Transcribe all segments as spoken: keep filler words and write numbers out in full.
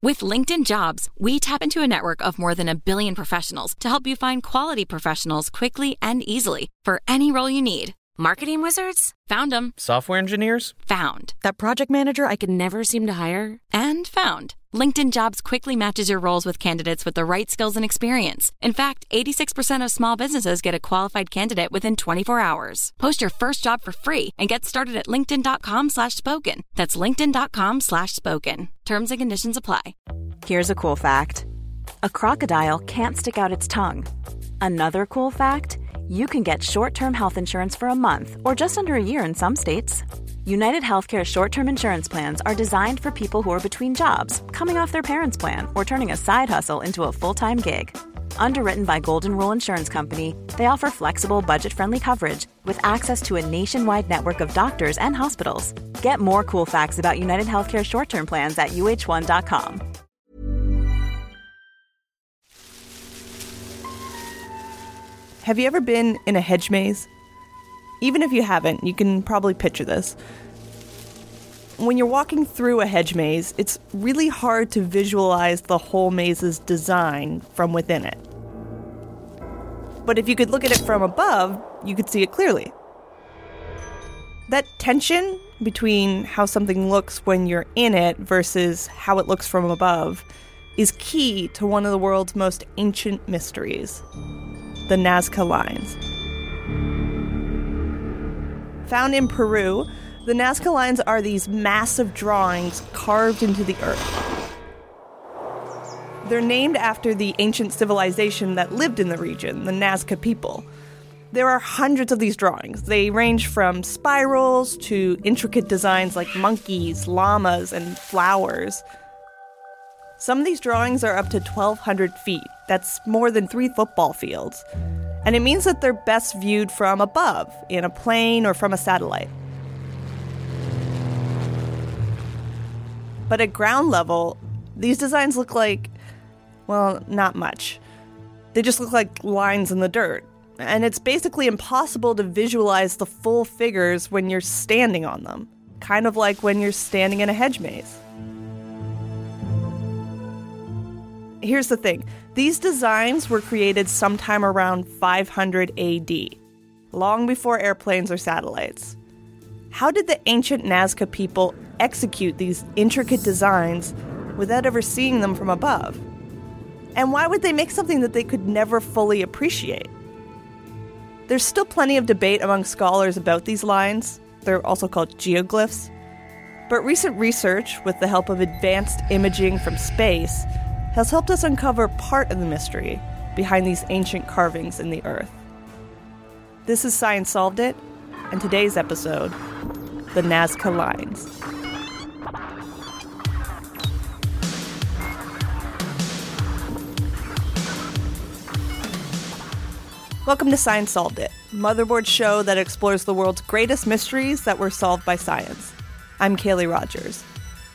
With LinkedIn Jobs, we tap into a network of more than a billion professionals to help you find quality professionals quickly and easily for any role you need. Marketing wizards? Found them. Software engineers? Found. That project manager I could never seem to hire? And found. LinkedIn Jobs quickly matches your roles with candidates with the right skills and experience. In fact, eighty-six percent of small businesses get a qualified candidate within twenty-four hours. Post your first job for free and get started at linkedin.com slash spoken. That's linkedin.com slash spoken. Terms and conditions apply. Here's a cool fact. A crocodile can't stick out its tongue. Another cool fact, you can get short-term health insurance for a month or just under a year in some states. United Healthcare short-term insurance plans are designed for people who are between jobs, coming off their parents' plan, or turning a side hustle into a full-time gig. Underwritten by Golden Rule Insurance Company, they offer flexible, budget-friendly coverage with access to a nationwide network of doctors and hospitals. Get more cool facts about United Healthcare short-term plans at U H one dot com. Have you ever been in a hedge maze? Even if you haven't, you can probably picture this. When you're walking through a hedge maze, it's really hard to visualize the whole maze's design from within it. But if you could look at it from above, you could see it clearly. That tension between how something looks when you're in it versus how it looks from above is key to one of the world's most ancient mysteries, the Nazca Lines. Found in Peru, the Nazca Lines are these massive drawings carved into the earth. They're named after the ancient civilization that lived in the region, the Nazca people. There are hundreds of these drawings. They range from spirals to intricate designs like monkeys, llamas, and flowers. Some of these drawings are up to twelve hundred feet. That's more than three football fields. And it means that they're best viewed from above, in a plane or from a satellite. But at ground level, these designs look like, well, not much. They just look like lines in the dirt. And it's basically impossible to visualize the full figures when you're standing on them, kind of like when you're standing in a hedge maze. Here's the thing. These designs were created sometime around five hundred A D, long before airplanes or satellites. How did the ancient Nazca people execute these intricate designs without ever seeing them from above? And why would they make something that they could never fully appreciate? There's still plenty of debate among scholars about these lines. They're also called geoglyphs. But recent research, with the help of advanced imaging from space, has helped us uncover part of the mystery behind these ancient carvings in the earth. This is Science Solved It, and today's episode, the Nazca Lines. Welcome to Science Solved It, Motherboard's show that explores the world's greatest mysteries that were solved by science. I'm Kaylee Rogers.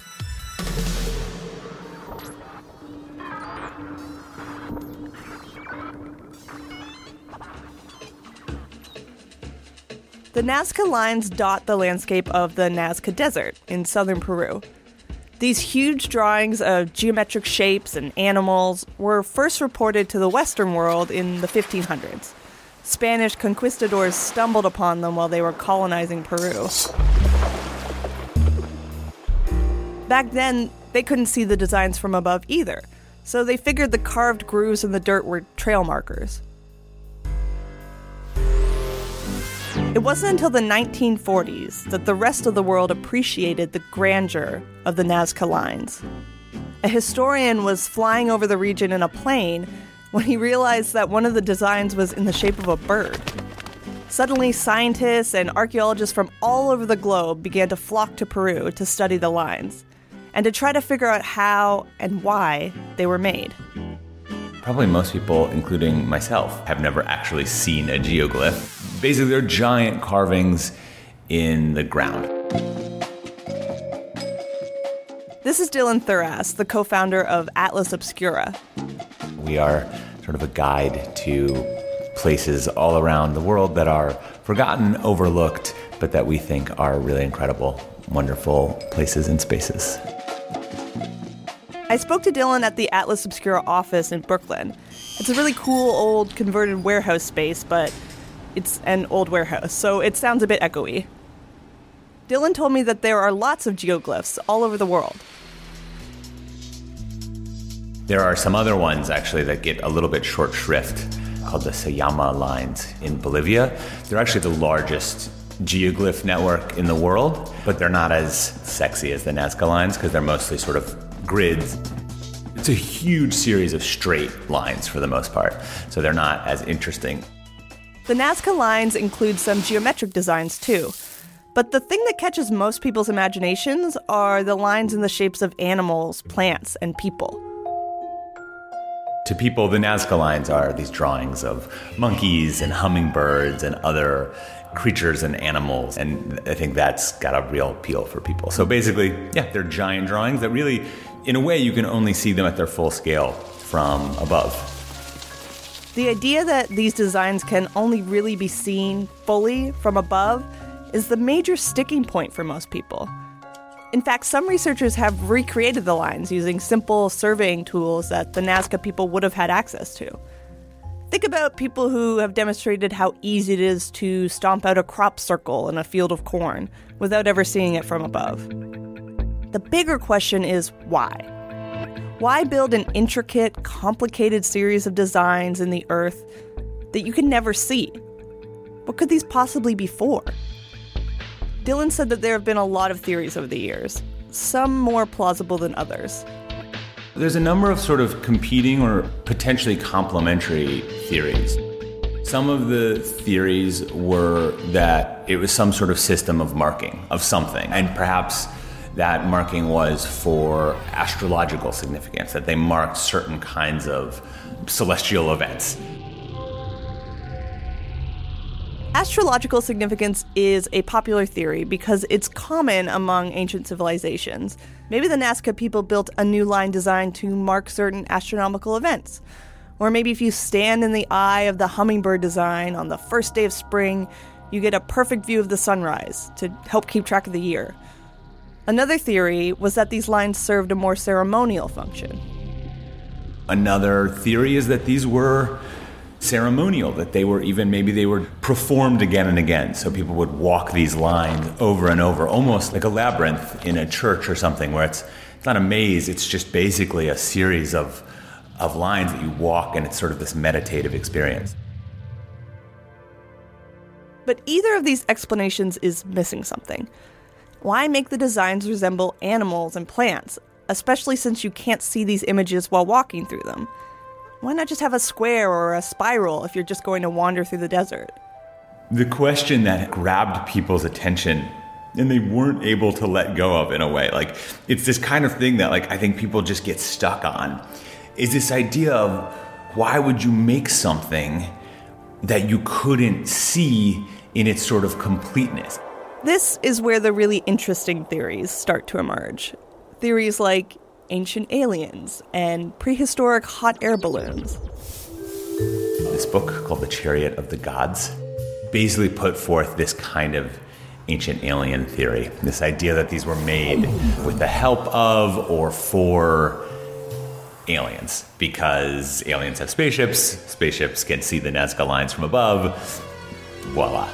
The Nazca Lines dot the landscape of the Nazca Desert in southern Peru. These huge drawings of geometric shapes and animals were first reported to the Western world in the fifteen hundreds. Spanish conquistadors stumbled upon them while they were colonizing Peru. Back then, they couldn't see the designs from above either, so they figured the carved grooves in the dirt were trail markers. It wasn't until the nineteen forties that the rest of the world appreciated the grandeur of the Nazca Lines. A historian was flying over the region in a plane when he realized that one of the designs was in the shape of a bird. Suddenly, scientists and archaeologists from all over the globe began to flock to Peru to study the lines and to try to figure out how and why they were made. Probably most people, including myself, have never actually seen a geoglyph. Basically, they're giant carvings in the ground. This is Dylan Thuras, the co-founder of Atlas Obscura. We are sort of a guide to places all around the world that are forgotten, overlooked, but that we think are really incredible, wonderful places and spaces. I spoke to Dylan at the Atlas Obscura office in Brooklyn. It's a really cool old converted warehouse space, but it's an old warehouse, so it sounds a bit echoey. Dylan told me that there are lots of geoglyphs all over the world. There are some other ones, actually, that get a little bit short shrift, called the Sayama lines in Bolivia. They're actually the largest geoglyph network in the world, but they're not as sexy as the Nazca lines because they're mostly sort of grids. It's a huge series of straight lines for the most part, so they're not as interesting. The Nazca lines include some geometric designs too, but the thing that catches most people's imaginations are the lines in the shapes of animals, plants, and people. To people, the Nazca lines are these drawings of monkeys and hummingbirds and other creatures and animals, and I think that's got a real appeal for people. So basically, yeah, they're giant drawings that really, in a way, you can only see them at their full scale from above. The idea that these designs can only really be seen fully from above is the major sticking point for most people. In fact, some researchers have recreated the lines using simple surveying tools that the Nazca people would have had access to. Think about people who have demonstrated how easy it is to stomp out a crop circle in a field of corn without ever seeing it from above. The bigger question is why? Why build an intricate, complicated series of designs in the earth that you can never see? What could these possibly be for? Dylan said that there have been a lot of theories over the years, some more plausible than others. There's a number of sort of competing or potentially complementary theories. Some of the theories were that it was some sort of system of marking of something, and perhaps that marking was for astrological significance, that they marked certain kinds of celestial events. Astrological significance is a popular theory because it's common among ancient civilizations. Maybe the Nazca people built a new line designed to mark certain astronomical events. Or maybe if you stand in the eye of the hummingbird design on the first day of spring, you get a perfect view of the sunrise to help keep track of the year. Another theory was that these lines served a more ceremonial function. Another theory is that these were ceremonial, that they were even, maybe they were performed again and again. So people would walk these lines over and over, almost like a labyrinth in a church or something, where it's, it's not a maze, it's just basically a series of, of lines that you walk, and it's sort of this meditative experience. But either of these explanations is missing something. Why make the designs resemble animals and plants, especially since you can't see these images while walking through them? Why not just have a square or a spiral if you're just going to wander through the desert? The question that grabbed people's attention and they weren't able to let go of in a way, like it's this kind of thing that like I think people just get stuck on, is this idea of why would you make something that you couldn't see in its sort of completeness? This is where the really interesting theories start to emerge. Theories like ancient aliens and prehistoric hot air balloons. This book called The Chariot of the Gods basically put forth this kind of ancient alien theory, this idea that these were made with the help of or for aliens, because aliens have spaceships, spaceships can see the Nazca lines from above, voila.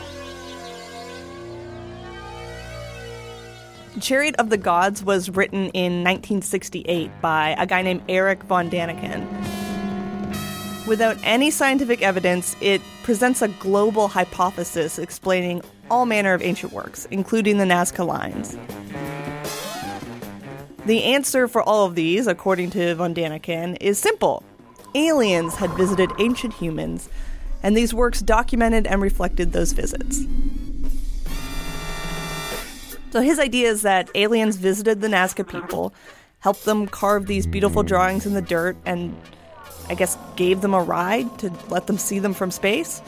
Chariot of the Gods was written in nineteen sixty-eight by a guy named Erich von Däniken. Without any scientific evidence, it presents a global hypothesis explaining all manner of ancient works, including the Nazca lines. The answer for all of these, according to von Däniken, is simple. Aliens had visited ancient humans, and these works documented and reflected those visits. So his idea is that aliens visited the Nazca people, helped them carve these beautiful drawings in the dirt, and I guess gave them a ride to let them see them from space.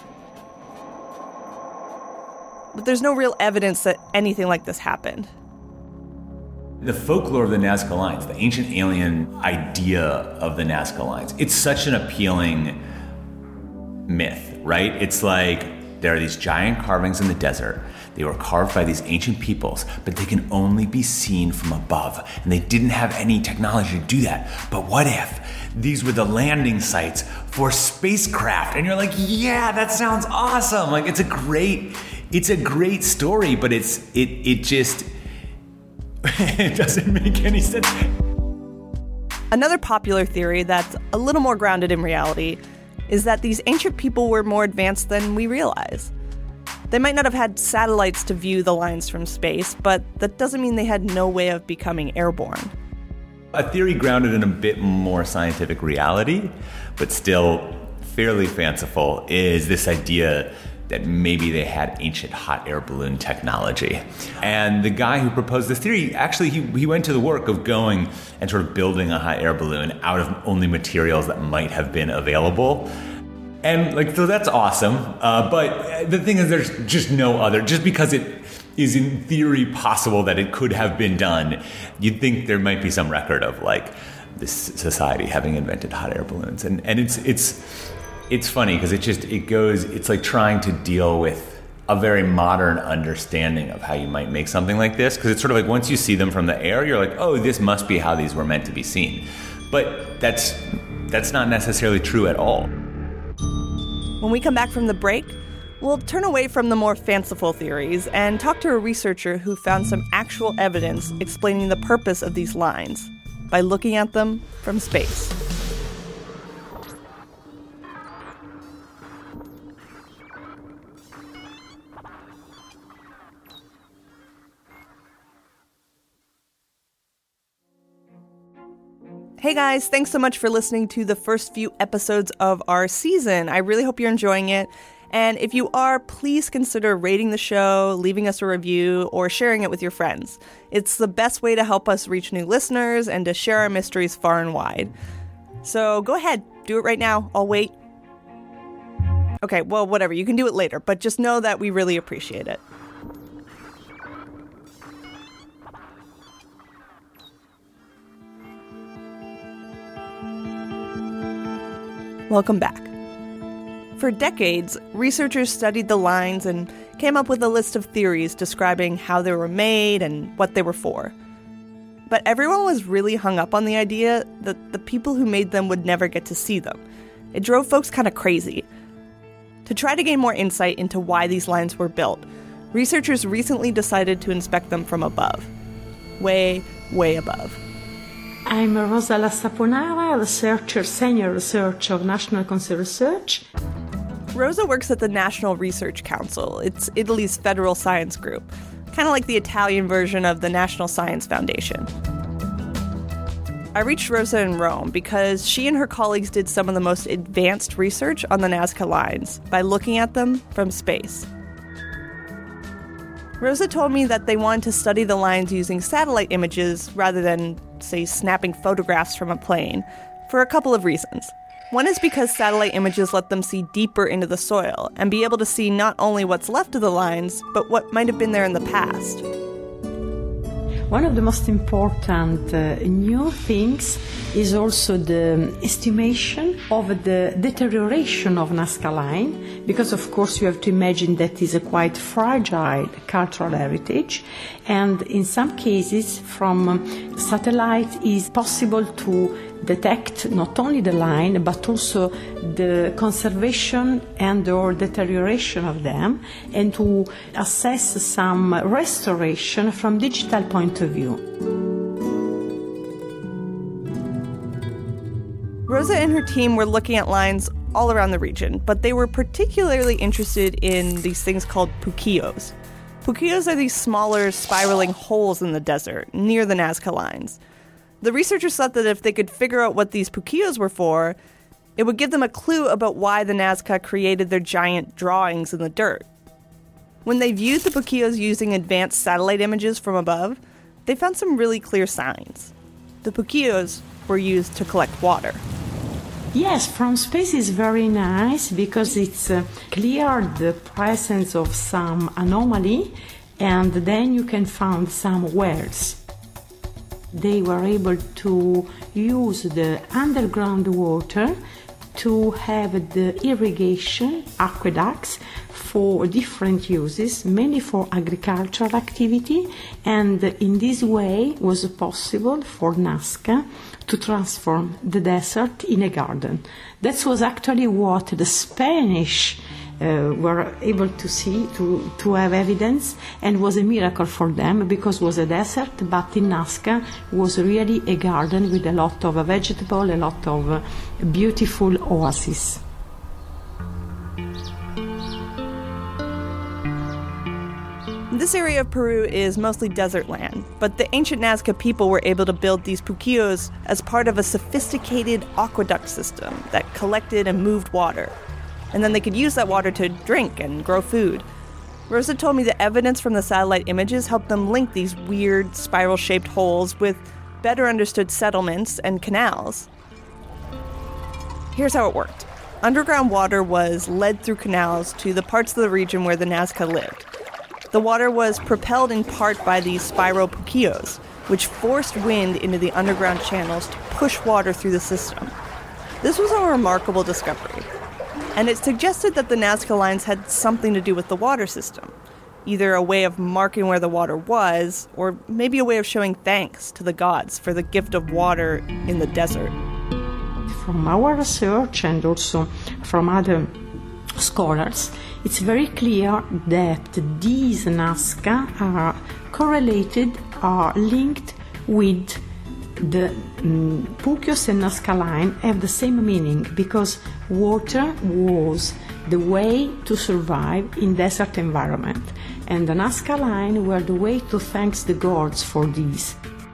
But there's no real evidence that anything like this happened. The folklore of the Nazca lines, the ancient alien idea of the Nazca lines, it's such an appealing myth, right? It's like there are these giant carvings in the desert They were carved by these ancient peoples, but they can only be seen from above. And they didn't have any technology to do that. But what if these were the landing sites for spacecraft? And you're like, yeah, that sounds awesome. Like, it's a great, it's a great story, but it's, it, it just, it doesn't make any sense. Another popular theory that's a little more grounded in reality is that these ancient people were more advanced than we realize. They might not have had satellites to view the lines from space, but that doesn't mean they had no way of becoming airborne. A theory grounded in a bit more scientific reality, but still fairly fanciful, is this idea that maybe they had ancient hot air balloon technology. And the guy who proposed this theory, actually, he, he went to the work of going and sort of building a hot air balloon out of only materials that might have been available. And like, so that's awesome. Uh, but the thing is, there's just no other, just because it is in theory possible that it could have been done, you'd think there might be some record of like this society having invented hot air balloons. And, and it's, it's, It's funny because it just, it goes, it's like trying to deal with a very modern understanding of how you might make something like this. Because it's sort of like once you see them from the air, you're like, oh, this must be how these were meant to be seen. But that's, that's not necessarily true at all. When we come back from the break, we'll turn away from the more fanciful theories and talk to a researcher who found some actual evidence explaining the purpose of these lines by looking at them from space. Hey guys, thanks so much for listening to the first few episodes of our season. I really hope you're enjoying it. And if you are, please consider rating the show, leaving us a review, or sharing it with your friends. It's the best way to help us reach new listeners and to share our mysteries far and wide. So go ahead, do it right now. I'll wait. Okay, well, whatever. You can do it later, but just know that we really appreciate it. Welcome back. For decades, researchers studied the lines and came up with a list of theories describing how they were made and what they were for. But everyone was really hung up on the idea that the people who made them would never get to see them. It drove folks kind of crazy. To try to gain more insight into why these lines were built, researchers recently decided to inspect them from above. Way, way above. I'm Rosa La Saponara, researcher, senior researcher of National Council Research. Rosa works at the National Research Council. It's Italy's federal science group, kind of like the Italian version of the National Science Foundation. I reached Rosa in Rome because she and her colleagues did some of the most advanced research on the Nazca lines by looking at them from space. Rosa told me that they wanted to study the lines using satellite images rather than, say, snapping photographs from a plane, for a couple of reasons. One is because satellite images let them see deeper into the soil and be able to see not only what's left of the lines, but what might have been there in the past. One of the most important uh, new things is also the estimation of the deterioration of Nazca Line, because of course you have to imagine that is a quite fragile cultural heritage, and in some cases from um, satellite is possible to detect not only the line but also the conservation and or deterioration of them, and to assess some restoration from digital point of view. Rosa and her team were looking at lines all around the region, but they were particularly interested in these things called puquillos. Puquillos are these smaller, spiraling holes in the desert near the Nazca lines. The researchers thought that if they could figure out what these puquillos were for, it would give them a clue about why the Nazca created their giant drawings in the dirt. When they viewed the puquillos using advanced satellite images from above, they found some really clear signs. The puquillos were used to collect water. Yes, from space is very nice because it's uh, clear the presence of some anomaly, and then you can find some wells. They were able to use the underground water to have the irrigation aqueducts for different uses, mainly for agricultural activity, and in this way was possible for Nazca to transform the desert in a garden. That was actually what the Spanish uh, were able to see, to, to have evidence, and was a miracle for them because it was a desert, but in Nazca was really a garden with a lot of uh, vegetable, a lot of uh, beautiful oases. This area of Peru is mostly desert land, but the ancient Nazca people were able to build these puquillos as part of a sophisticated aqueduct system that collected and moved water. And then they could use that water to drink and grow food. Rosa told me the evidence from the satellite images helped them link these weird spiral-shaped holes with better understood settlements and canals. Here's how it worked. Underground water was led through canals to the parts of the region where the Nazca lived. The water was propelled in part by these spiral puquillos, which forced wind into the underground channels to push water through the system. This was a remarkable discovery, and it suggested that the Nazca lines had something to do with the water system, either a way of marking where the water was, or maybe a way of showing thanks to the gods for the gift of water in the desert. From our research and also from other scholars, it's very clear that these Nazca are correlated, are linked with the um, Puquios and Nazca line have the same meaning because water was the way to survive in desert environment, and the Nazca line were the way to thank the gods for this.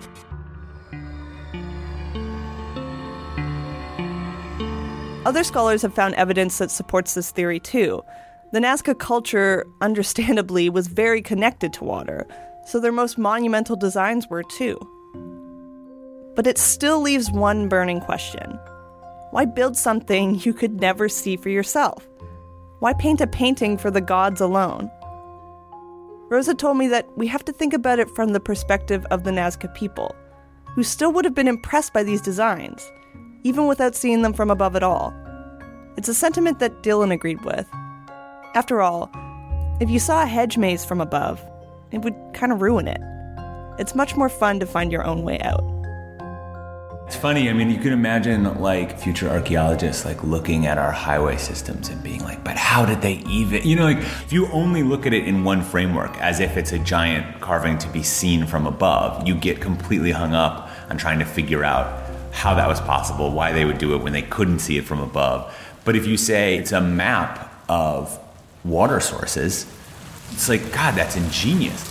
Other scholars have found evidence that supports this theory too. The Nazca culture, understandably, was very connected to water, so their most monumental designs were too. But it still leaves one burning question. Why build something you could never see for yourself? Why paint a painting for the gods alone? Rosa told me that we have to think about it from the perspective of the Nazca people, who still would have been impressed by these designs, even without seeing them from above at all. It's a sentiment that Dylan agreed with. After all, if you saw a hedge maze from above, it would kind of ruin it. It's much more fun to find your own way out. It's funny, I mean, you can imagine like future archaeologists like looking at our highway systems and being like, but how did they even, you know, like if you only look at it in one framework as if it's a giant carving to be seen from above, you get completely hung up on trying to figure out how that was possible, why they would do it when they couldn't see it from above. But if you say it's a map of water sources, it's like, God, that's ingenious.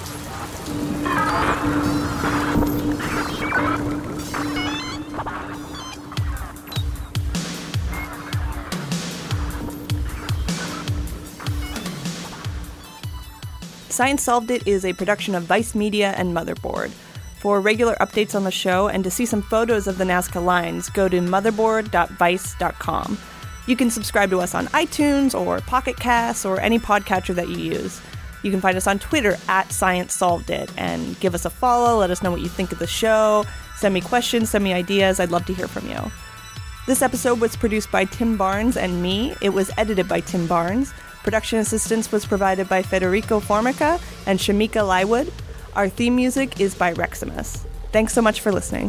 Science Solved It is a production of Vice Media and Motherboard. For regular updates on the show and to see some photos of the Nazca lines, go to motherboard dot vice dot com. You can subscribe to us on iTunes or Pocket Casts or any podcatcher that you use. You can find us on Twitter at Science Solved It and give us a follow. Let us know what you think of the show. Send me questions, send me ideas. I'd love to hear from you. This episode was produced by Tim Barnes and me. It was edited by Tim Barnes. Production assistance was provided by Federico Formica and Shamika Lywood. Our theme music is by Reximus. Thanks so much for listening.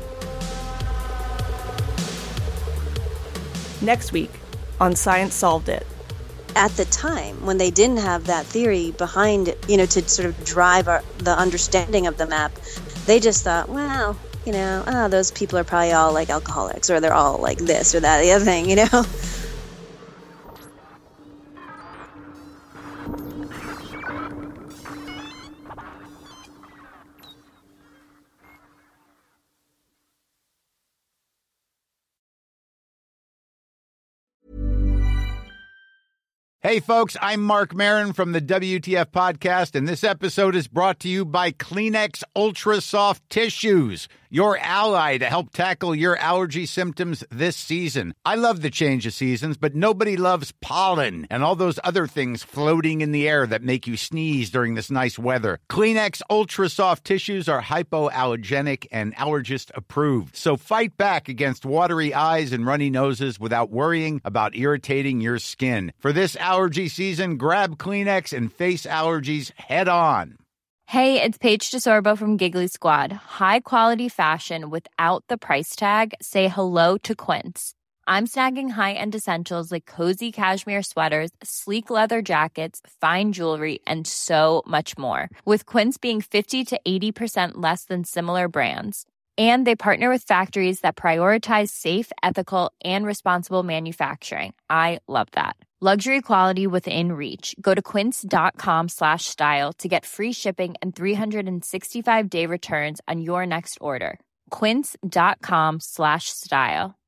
Next week on Science Solved It. At the time, when they didn't have that theory behind, you know, to sort of drive our, the understanding of the map, they just thought, well, you know, oh, those people are probably all like alcoholics, or they're all like this or that, the other thing, you know? Hey, folks, I'm Mark Maron from the W T F Podcast, and this episode is brought to you by Kleenex Ultra Soft Tissues, your ally to help tackle your allergy symptoms this season. I love the change of seasons, but nobody loves pollen and all those other things floating in the air that make you sneeze during this nice weather. Kleenex Ultra Soft Tissues are hypoallergenic and allergist approved. So fight back against watery eyes and runny noses without worrying about irritating your skin. For this allergy season, grab Kleenex and face allergies head on. Hey, it's Paige DeSorbo from Giggly Squad. High quality fashion without the price tag. Say hello to Quince. I'm snagging high-end essentials like cozy cashmere sweaters, sleek leather jackets, fine jewelry, and so much more. With Quince being fifty to eighty percent less than similar brands. And they partner with factories that prioritize safe, ethical, and responsible manufacturing. I love that. Luxury quality within reach. Go to quince.com slash style to get free shipping and three sixty-five day returns on your next order. Quince.com slash style.